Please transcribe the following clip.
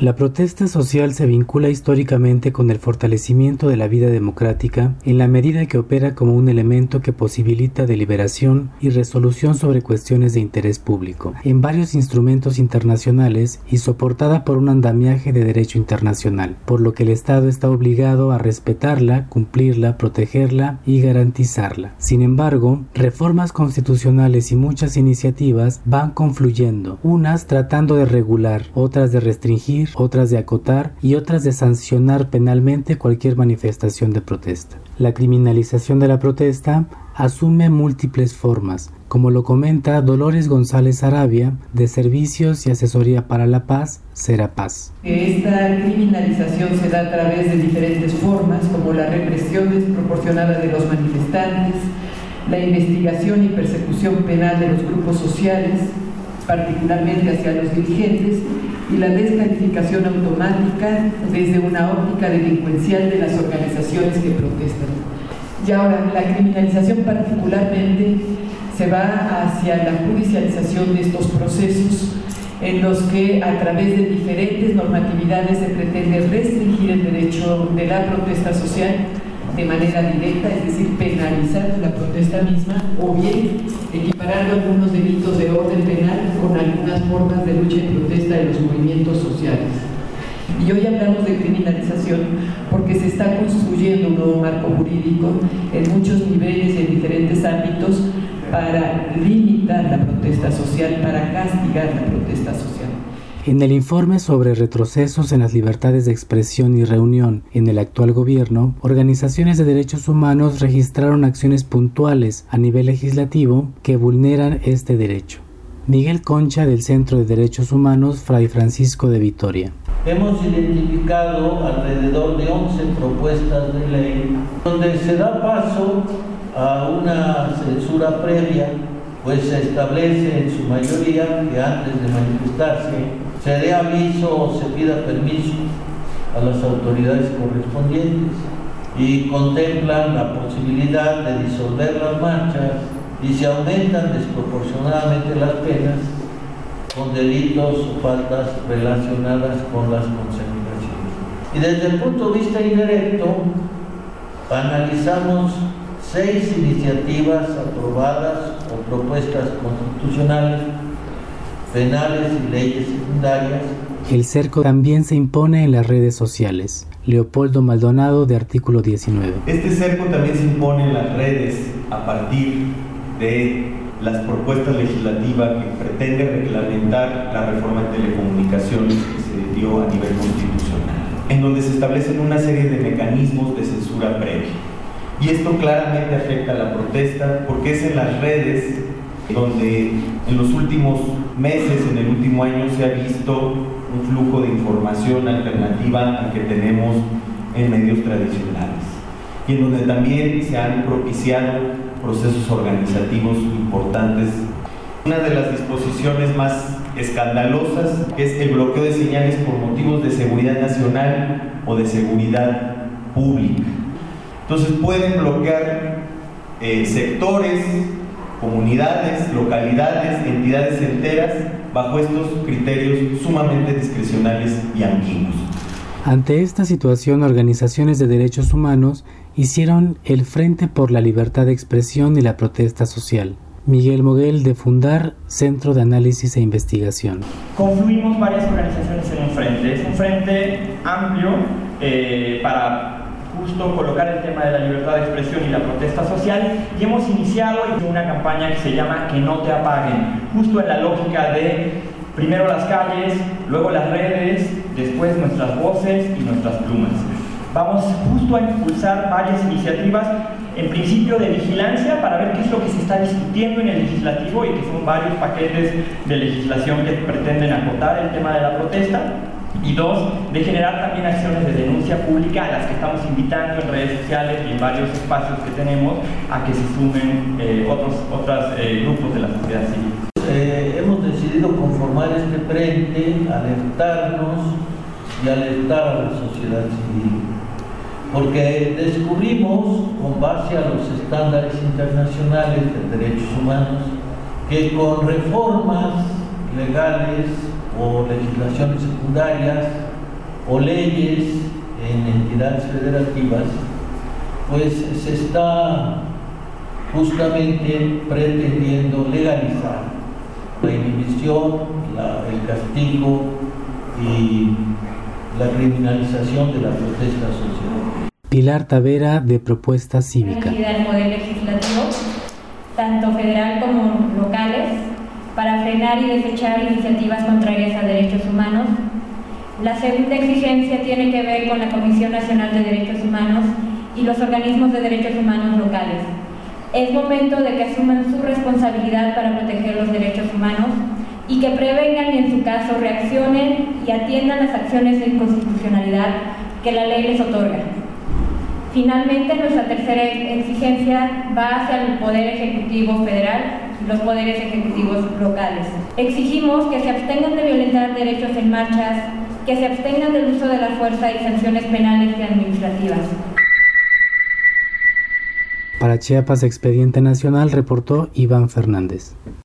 La protesta social se vincula históricamente con el fortalecimiento de la vida democrática en la medida que opera como un elemento que posibilita deliberación y resolución sobre cuestiones de interés público en varios instrumentos internacionales y soportada por un andamiaje de derecho internacional, por lo que el Estado está obligado a respetarla, cumplirla, protegerla y garantizarla. Sin embargo, reformas constitucionales y muchas iniciativas van confluyendo, unas tratando de regular, otras de restringir, otras de acotar y otras de sancionar penalmente cualquier manifestación de protesta. La criminalización de la protesta asume múltiples formas, como lo comenta Dolores González Arabia, de Servicios y Asesoría para la Paz, Serapaz. Esta criminalización se da a través de diferentes formas, como la represión desproporcionada de los manifestantes, la investigación y persecución penal de los grupos sociales, particularmente hacia los dirigentes, y la descalificación automática desde una óptica delincuencial de las organizaciones que protestan. Y ahora, la criminalización particularmente se va hacia la judicialización de estos procesos en los que a través de diferentes normatividades se pretende restringir el derecho de la protesta social de manera directa, es decir, penalizar la protesta misma, o bien equiparando algunos delitos de orden penal con algunas formas de lucha y protesta de los movimientos sociales. Y hoy hablamos de criminalización porque se está construyendo un nuevo marco jurídico en muchos niveles y en diferentes ámbitos para limitar la protesta social, para castigar la protesta social. En el informe sobre retrocesos en las libertades de expresión y reunión en el actual gobierno, organizaciones de derechos humanos registraron acciones puntuales a nivel legislativo que vulneran este derecho. Miguel Concha, del Centro de Derechos Humanos Fray Francisco de Vitoria. Hemos identificado alrededor de 11 propuestas de ley donde se da paso a una censura previa, pues se establece en su mayoría que antes de manifestarse se dé aviso o se pida permiso a las autoridades correspondientes y contemplan la posibilidad de disolver las marchas y se aumentan desproporcionadamente las penas con delitos o faltas relacionadas con las concentraciones. Y desde el punto de vista indirecto, analizamos 6 iniciativas aprobadas o propuestas constitucionales, penales y leyes secundarias. El cerco también se impone en las redes sociales. Leopoldo Maldonado, de Artículo 19. Este cerco también se impone en las redes a partir de las propuestas legislativas que pretende reglamentar la reforma de telecomunicaciones que se dio a nivel constitucional, en donde se establecen una serie de mecanismos de censura previa. Y esto claramente afecta a la protesta porque es en las redes donde en los últimos meses, en el último año, se ha visto un flujo de información alternativa al que tenemos en medios tradicionales y en donde también se han propiciado procesos organizativos importantes. Una de las disposiciones más escandalosas es el bloqueo de señales por motivos de seguridad nacional o de seguridad pública. Entonces pueden bloquear sectores, comunidades, localidades, entidades enteras bajo estos criterios sumamente discrecionales y ambiguos. Ante esta situación, organizaciones de derechos humanos hicieron el Frente por la Libertad de Expresión y la Protesta Social. Miguel Moguel, de Fundar, Centro de Análisis e Investigación. Confluimos varias organizaciones en un frente. Es un frente amplio para justo colocar el tema de la libertad de expresión y la protesta social, y hemos iniciado una campaña que se llama Que no te apaguen, justo en la lógica de primero las calles, luego las redes, después nuestras voces y nuestras plumas. Vamos justo a impulsar varias iniciativas, en principio de vigilancia, para ver qué es lo que se está discutiendo en el legislativo, y que son varios paquetes de legislación que pretenden acotar el tema de la protesta. Y 2, de generar también acciones de denuncia pública a las que estamos invitando en redes sociales y en varios espacios que tenemos a que se sumen otros grupos de la sociedad civil. Hemos decidido conformar este frente, alertarnos y alertar a la sociedad civil, porque descubrimos, con base a los estándares internacionales de derechos humanos, que con reformas legales o legislaciones secundarias o leyes en entidades federativas, pues se está justamente pretendiendo legalizar la inhibición, el castigo y la criminalización de la protesta social. Pilar Tavera, de Propuesta Cívica. El poder legislativo, tanto federal como locales, para frenar y desechar iniciativas contrarias a derechos humanos. La segunda exigencia tiene que ver con la Comisión Nacional de Derechos Humanos y los organismos de derechos humanos locales. Es momento de que asuman su responsabilidad para proteger los derechos humanos y que prevengan y en su caso reaccionen y atiendan las acciones de inconstitucionalidad que la ley les otorga. Finalmente, nuestra tercera exigencia va hacia el Poder Ejecutivo Federal y los poderes ejecutivos locales. Exigimos que se abstengan de violentar derechos en marchas, que se abstengan del uso de la fuerza y sanciones penales y administrativas. Para Chiapas Expediente Nacional reportó Iván Fernández.